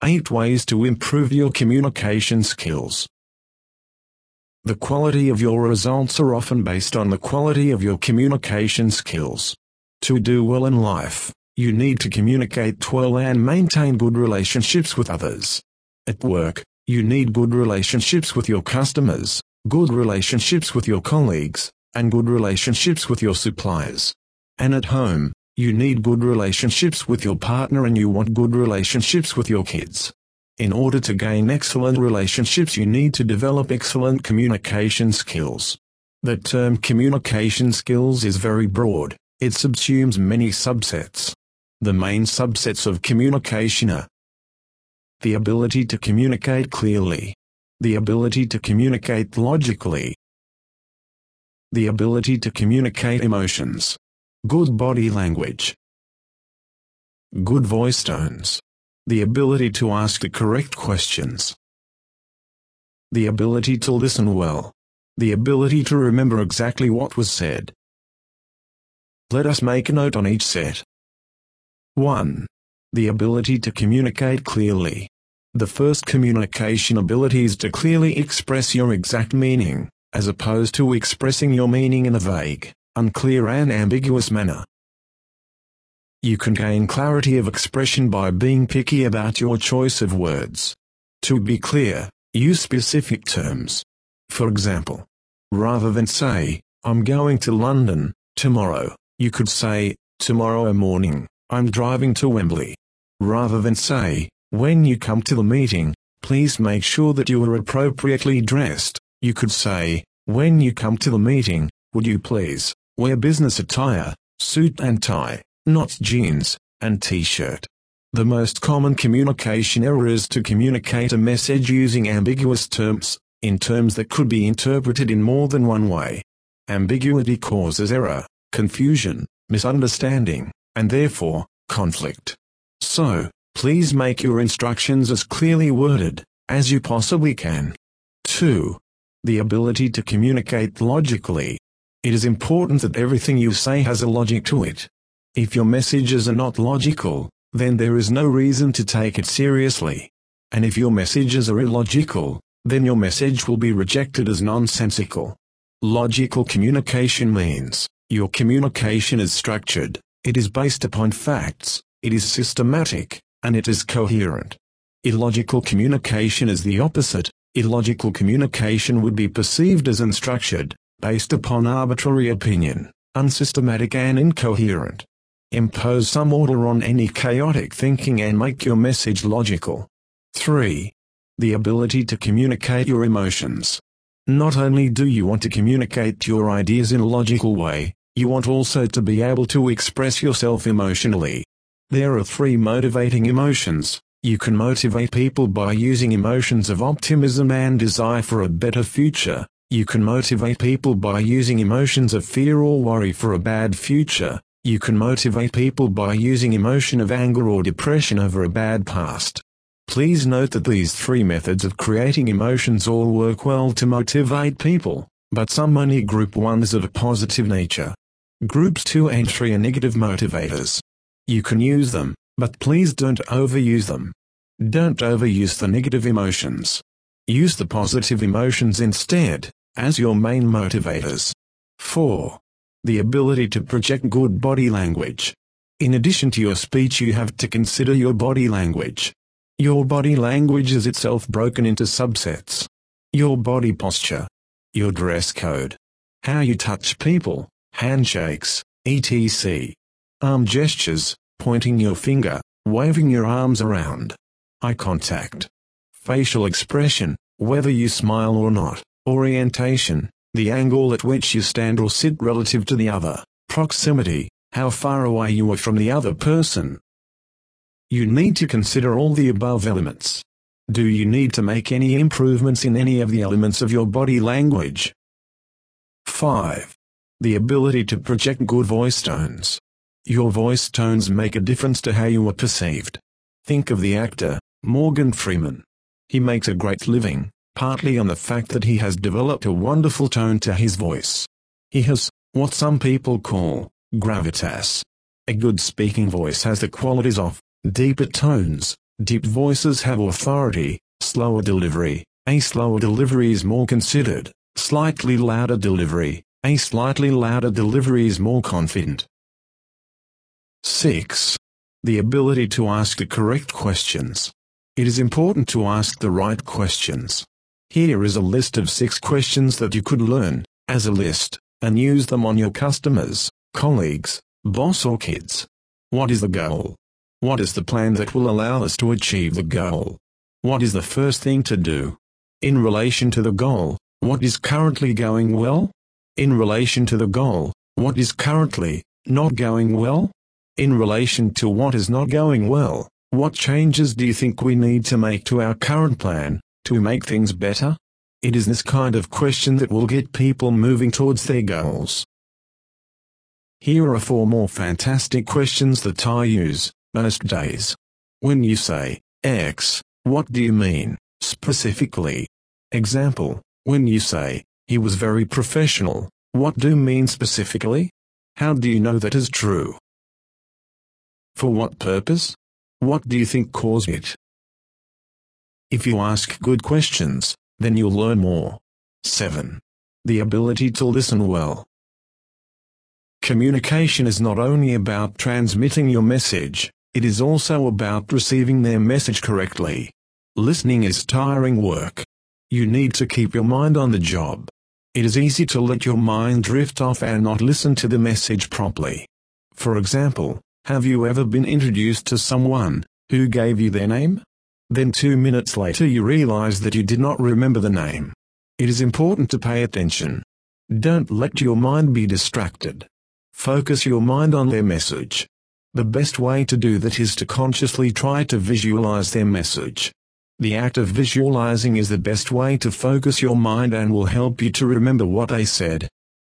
8 ways to improve your communication skills. The quality of your results are often based on the quality of your communication skills. To do well in life, you need to communicate well and maintain good relationships with others. At work, you need good relationships with your customers, good relationships with your colleagues, and good relationships with your suppliers. And at home, you need good relationships with your partner and you want good relationships with your kids. In order to gain excellent relationships, you need to develop excellent communication skills. The term communication skills is very broad. It subsumes many subsets. The main subsets of communication are the ability to communicate clearly, the ability to communicate logically, the ability to communicate emotions, good body language, good voice tones, the ability to ask the correct questions, the ability to listen well, the ability to remember exactly what was said. Let us make a note on each set. 1. The ability to communicate clearly. The first communication ability is to clearly express your exact meaning, as opposed to expressing your meaning in a vague, unclear and ambiguous manner. You can gain clarity of expression by being picky about your choice of words. To be clear, use specific terms. For example, rather than say, "I'm going to London tomorrow," you could say, "Tomorrow morning, I'm driving to Wembley." Rather than say, "When you come to the meeting, please make sure that you are appropriately dressed," you could say, "When you come to the meeting, would you please wear business attire, suit and tie, not jeans and t-shirt." The most common communication error is to communicate a message using ambiguous terms, in terms that could be interpreted in more than one way. Ambiguity causes error, confusion, misunderstanding, and therefore, conflict. So, please make your instructions as clearly worded as you possibly can. 2. The ability to communicate logically. It is important that everything you say has a logic to it. If your messages are not logical, then there is no reason to take it seriously. And if your messages are illogical, then your message will be rejected as nonsensical. Logical communication means your communication is structured, it is based upon facts, it is systematic, and it is coherent. Illogical communication is the opposite. Illogical communication would be perceived as unstructured, based upon arbitrary opinion, unsystematic and incoherent. Impose some order on any chaotic thinking and make your message logical. 3. The ability to communicate your emotions. Not only do you want to communicate your ideas in a logical way, you want also to be able to express yourself emotionally. There are 3 motivating emotions. You can motivate people by using emotions of optimism and desire for a better future. You can motivate people by using emotions of fear or worry for a bad future. You can motivate people by using emotion of anger or depression over a bad past. Please note that these 3 methods of creating emotions all work well to motivate people, but some only group 1 is of a positive nature. Groups 2 and 3 are negative motivators. You can use them, but please don't overuse them. Don't overuse the negative emotions. Use the positive emotions instead, as your main motivators. 4. The ability to project good body language. In addition to your speech, you have to consider your body language. Your body language is itself broken into subsets. Your body posture, your dress code, how you touch people, handshakes, etc. Arm gestures, pointing your finger, waving your arms around. Eye contact. Facial expression, whether you smile or not. Orientation, the angle at which you stand or sit relative to the other. Proximity, how far away you are from the other person. You need to consider all the above elements. Do you need to make any improvements in any of the elements of your body language? 5. The ability to project good voice tones. Your voice tones make a difference to how you are perceived. Think of the actor, Morgan Freeman. He makes a great living, partly on the fact that he has developed a wonderful tone to his voice. He has, what some people call, gravitas. A good speaking voice has the qualities of deeper tones, Deep voices have authority, slower delivery. A slower delivery is more considered. Slightly louder delivery. A slightly louder delivery is more confident. 6. The ability to ask the correct questions. It is important to ask the right questions. Here is a list of 6 questions that you could learn, as a list, and use them on your customers, colleagues, boss or kids. What is the goal? What is the plan that will allow us to achieve the goal? What is the first thing to do? In relation to the goal, what is currently going well? In relation to the goal, what is currently not going well? In relation to what is not going well, what changes do you think we need to make to our current plan, to make things better? It is this kind of question that will get people moving towards their goals. Here are 4 more fantastic questions that I use most days. When you say X, what do you mean, specifically? Example, when you say, he was very professional, what do you mean specifically? How do you know that is true? For what purpose? What do you think caused it? If you ask good questions, then you'll learn more. 7. The ability to listen well. Communication is not only about transmitting your message, it is also about receiving their message correctly. Listening is tiring work. You need to keep your mind on the job. It is easy to let your mind drift off and not listen to the message properly. For example, have you ever been introduced to someone who gave you their name? Then 2 minutes later you realize that you did not remember the name. It is important to pay attention. Don't let your mind be distracted. Focus your mind on their message. The best way to do that is to consciously try to visualize their message. The act of visualizing is the best way to focus your mind and will help you to remember what they said.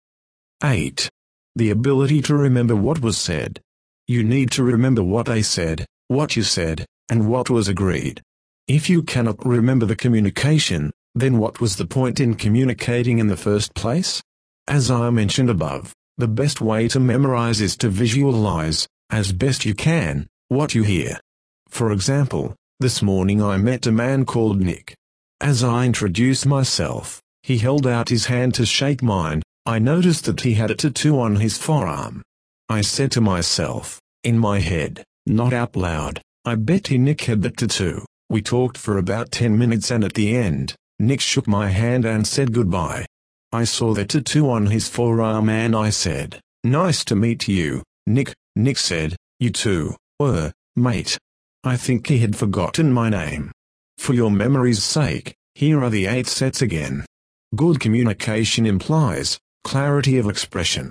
8. The ability to remember what was said. You need to remember what they said, what you said, and what was agreed. If you cannot remember the communication, then what was the point in communicating in the first place? As I mentioned above, the best way to memorize is to visualize, as best you can, what you hear. For example, this morning I met a man called Nick. As I introduced myself, he held out his hand to shake mine. I noticed that he had a tattoo on his forearm. I said to myself, in my head, not out loud, I bet Nick had that tattoo. We talked for about 10 minutes and at the end, Nick shook my hand and said goodbye. I saw the tattoo on his forearm and I said, nice to meet you, Nick. Nick said, you too, mate. I think he had forgotten my name. For your memory's sake, here are the 8 sets again. Good communication implies clarity of expression,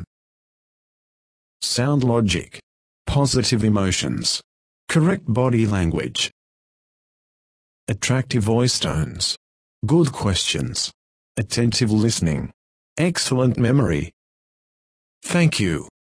sound logic, positive emotions, correct body language, attractive voice tones, good questions, attentive listening, excellent memory. Thank you.